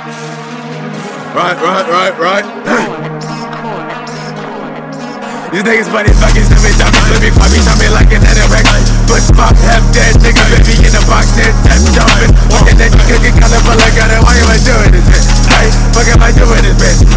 Right. These niggas funny fucking stupid, let me fuck me, tell me like an erect. Push pop, half dead, nigga, baby in the box, then tap jumping. Walking that you could get colorful, I got it, why am I doing this, bitch? Hey, fuck am I doing this, bitch?